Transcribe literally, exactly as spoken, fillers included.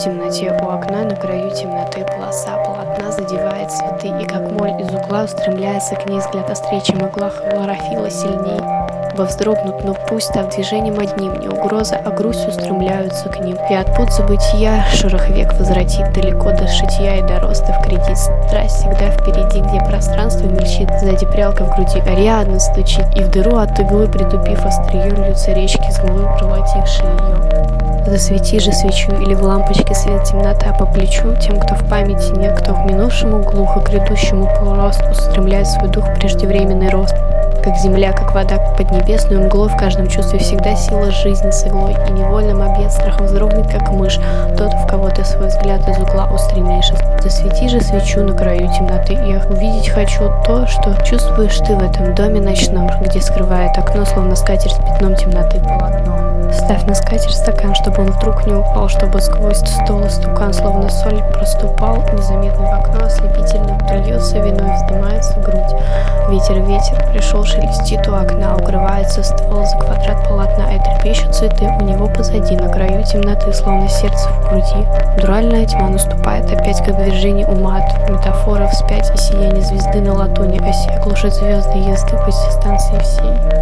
темноте у окна, на краю темноты полоса полотна задевает цветы, и как моль из угла устремляется к ней взгляд острее, чем игла хлорофила сильней. Во вздрогнут, но пусть, став движением одним, не угроза, а грусть устремляются к ним. И от пут забытия шорох век возвратит далеко до шитья и до роста в кредит. Страсть всегда впереди, где пространство мельчит, сзади прялка в груди Ариадна стучит, и в дыру от иглы, притупив острие, льются речки с мглы, проводившие ее. Засвети же свечу, или в лампочке свет темнота по плечу тем, кто в памяти нет, кто в минувшему глухо грядущему полуросту устремляет свой дух в преждевременный рост. Как земля, как вода, под небесную мглой, в каждом чувстве всегда сила жизни с иглой, и невольным объект страхом вздрогнет, как мышь, тот, в кого ты свой взгляд из угла устремишь. Засвети же свечу на краю темноты, и я увидеть хочу то, что чувствуешь ты в этом доме ночном, где скрывает окно, словно скатерть с пятном темноты полотно. Ставь на скатерть стакан, чтобы он вдруг не упал, чтобы сквозь стол истукан, словно соль, проступал незаметно в окно, ослепительно льется виной, вздымается грудь. Ветер, ветер, пришел, шелестит у окна, укрывается ствол за квадрат полотна, и трепещут цветы у него позади, на краю темноты, словно сердце в груди. Дуральная тьма наступает опять, как движение ума от метафоры вспять, и сияние звезды на ладони оси глушит звезды езды по дистанции всей.